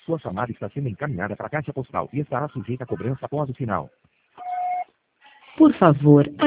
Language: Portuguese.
Sua chamada está sendo encaminhada para a caixa postal e estará sujeita a cobrança após o sinal. Por favor,